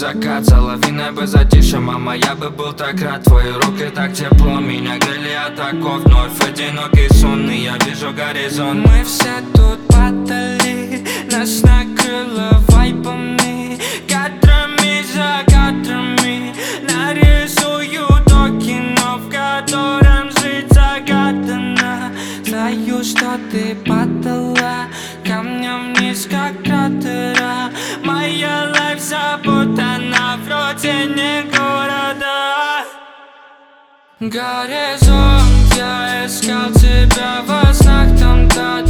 закат, соловьиное бы затише. Мама, я бы был так рад, твои руки так тепло меня грели от оков. Вновь одинокий сонный, я вижу горизонт. Мы все тут падали, нас накрыло вайпами, кадрами за кадрами. Нарисую то кино, в котором жить загадано. Знаю, что ты падала камнем вниз, как кратера. Моя лайф запутана, вроде не города. Горизонт, я искал тебя во снах, там та